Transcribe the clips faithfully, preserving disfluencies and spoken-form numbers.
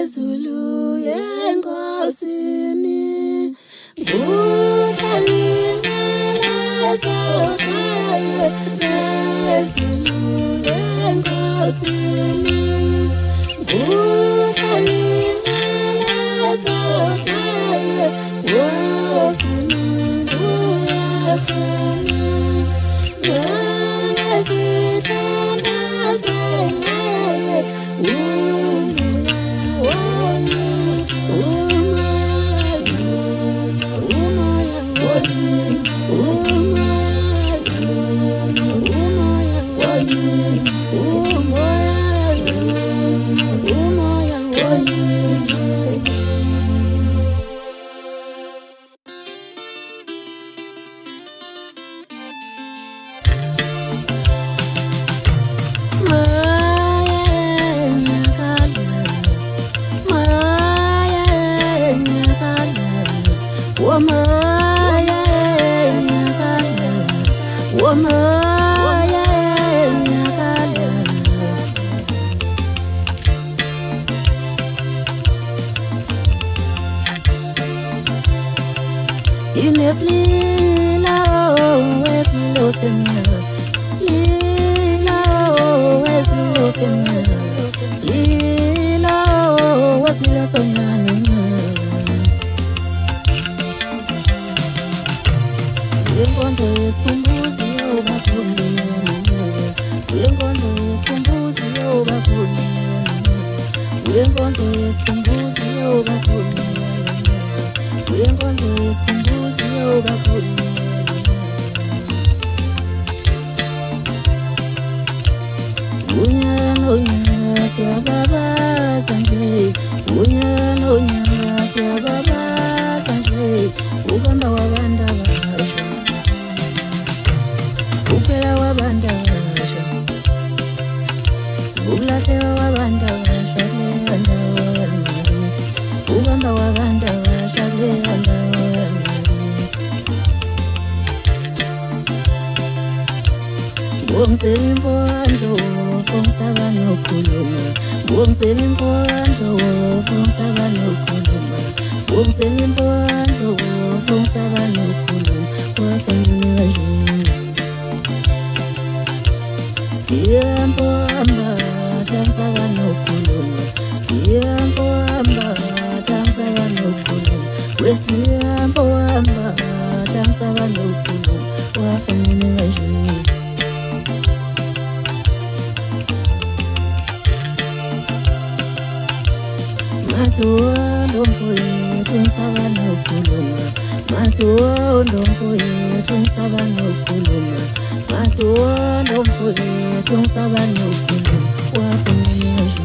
Zulu yenkosini Busalingala sokaye Zulu yenkosini Busalingala sokaye Wofuni buyakana Nangazitanda zengaye Umuya woyi Umuya Umuya woyi Umuya Umuya woyi Umuya Umuya woyi Ineslila wesilo semya Slila wesilo semya Slila wesilo semya Yenkonzo yesikhumbuzi yobakhulu Yenkonzo yesikhumbuzi yobakhulu Yenkonzo yesikhumbuzi yobakhulu Yenkonzo yesikhumbuzi yobakhulu Unyana unyana siyababaza nje Unyana unyana siyababaza nje Ugamba wabantu abasha Uphela wabantu abasha Ukulahleka wabantu abasha Kuleya ndawo yangakithi Ugamba wabantu abasha Kuleya ndawo yangakithi Bongisela imfowandlo Fongisaba nokhuluma Bongisela imfowandlo Fongisaba nokhuluma Bongisela imfowandlo Fongisaba nokhuluma Wafanele nje Siyamfo amba Tangisaba nokhuluma Siyamfo amba Tangisaba nokhuluma Wesiyamfo amba Tangisaba nokhuluma Wafanele nje Matua ndomfowethu ngisaba nokhuluma Matua ndomfowethu ngisaba nokhuluma Matua ndomfowethu ngisaba nokhuluma Wafanele nje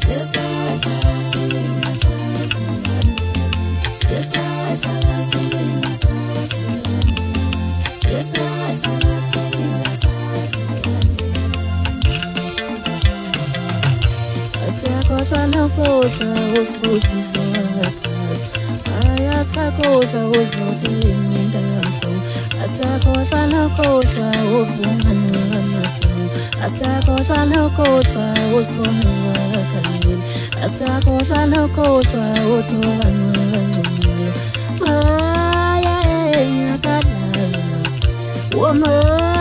Asikakhohlwa nokhohlwa usibusiso wakazi Ayasikakhohlwa uzothela iminda yamhlongo Asikakhohlwa nokhohlwa uvungane wamasango Asikakhohlwa nokhohlwa usibone wakanyela Asikakhohlwa nokhohlwa uthobani wakancumula Maya enyakadala Woma